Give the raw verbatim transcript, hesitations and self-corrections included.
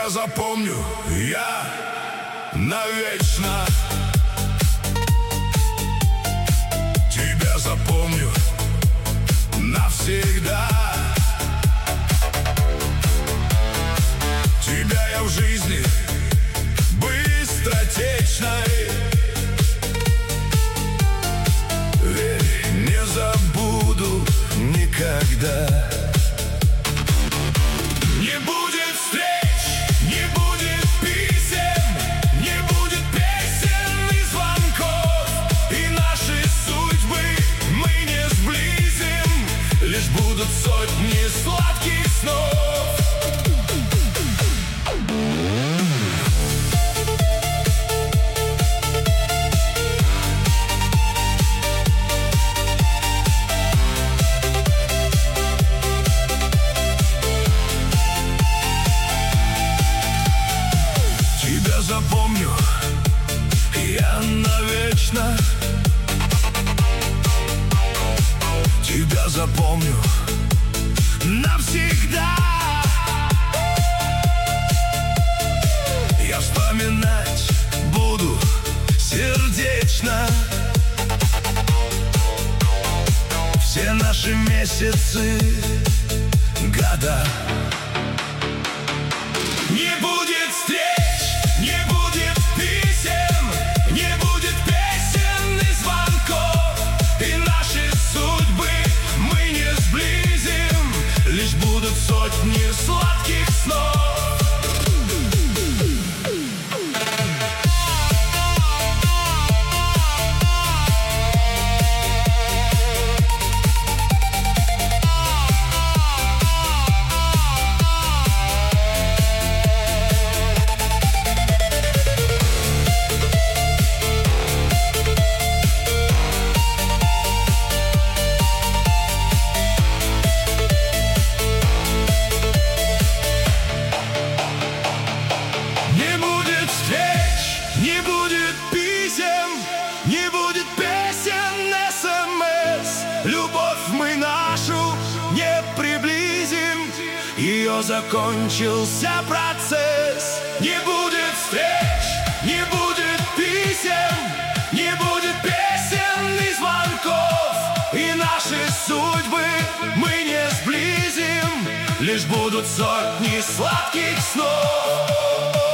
Тебя запомню я навечно. Тебя запомню навсегда. Тебя я в жизни быстротечной, верь, не забуду никогда. Не будет встреч, не будет писем, не будет песен и звонков, и наши судьбы мы не сблизим, лишь будут сотни сладких снов. Запомню я навечно. Тебя запомню навсегда. Я вспоминать буду сердечно все наши месяцы, года. Не будет встреч, не будет писем, не будет песен и звонков, и наши судьбы мы не сблизим, лишь будут сотни сладких снов. Не будет писем, не будет песен, смс. Любовь мы нашу не приблизим, ее закончился процесс. Не будет встреч, не будет писем, не будет песен и звонков, и наши судьбы мы не сблизим, лишь будут сотни сладких снов.